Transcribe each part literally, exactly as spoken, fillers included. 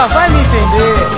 ela vai me entender.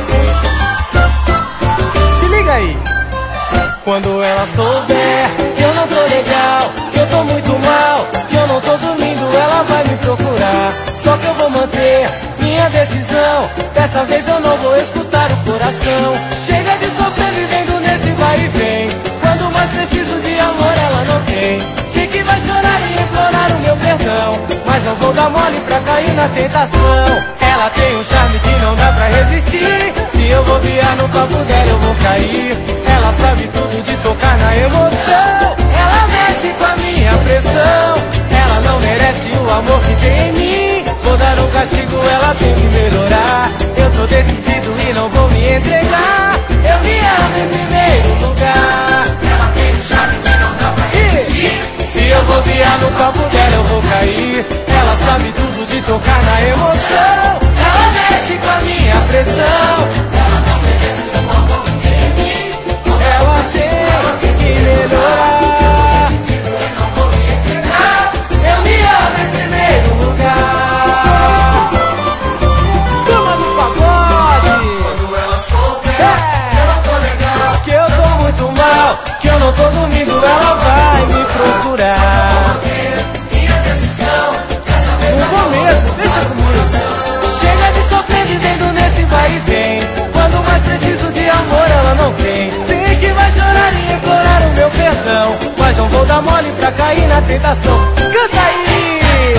Se liga aí. Quando ela souber que eu não tô legal, que eu tô muito mal, que eu não tô dormindo, ela vai me procurar. Só que eu vou manter minha decisão. Dessa vez eu não vou escutar o coração. Chega de sofrer vivendo nesse vai e vem. Quando mais preciso de amor ela não tem. Sei que vai chorar e implorar o meu perdão, mas não vou dar mole pra cair na tentação. Ela tem um charme que não dá pra resistir. Se eu bobear no copo dela eu vou cair. Ela sabe tudo de tocar na emoção. Ela mexe com a minha pressão. Ela não merece o amor que tem em mim. Vou dar um castigo, ela tem que melhorar. Eu tô decidido e não vou me entregar. Eu me amo em primeiro lugar. Ela tem um charme que não dá pra resistir. Se eu bobear no copo dela eu vou cair. Ela sabe tudo de tocar na emoção. Ela mexe com a minha pressão. Ela não merece o amor que tem em mim. Ela tem que melhorar. Eu não vou me entregar. Eu me amo em primeiro lugar. Turma do pagode. Quando ela souber É. que eu não tô legal, Que eu tô muito mal, que eu não tô dormindo, ela vai me procurar. minha decisão. Dessa vez No eu não vou começo, deixa comigo. Chega de sofrer vivendo nesse vai e vem. Quando mais preciso de amor ela não tem. Sei que vai chorar e implorar o meu perdão, mas não vou dar mole pra cair na tentação. Canta aí!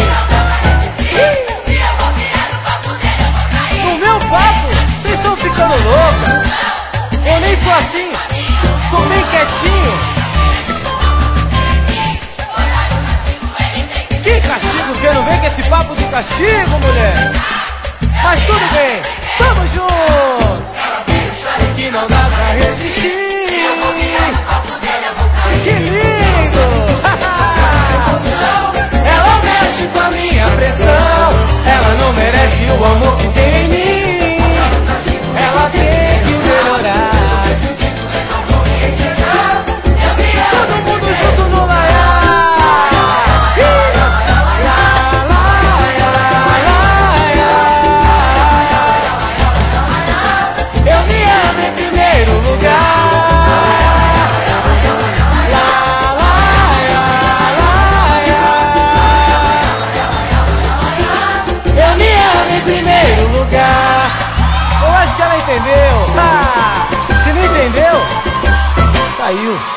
Se eu bobear no papo dela eu vou cair. No meu papo, vocês estão ficando loucas. Eu nem sou assim, sou bem quietinho. Que castigo, que não vem com esse papo de castigo, mulher. Mas tudo bem, tamo junto. Ela tem um charme Que não dá pra resistir. no papo dela eu vou cair. Que lindo. Ela mexe com a minha pressão. Ela não merece o amor que tem em mim. Ela tem que melhorar. Todo mundo junto no laiá. Eu me amo em primeiro lugar. Eu me amo em primeiro lugar. Eu acho que ela entendeu. Ah, se não entendeu, caiu.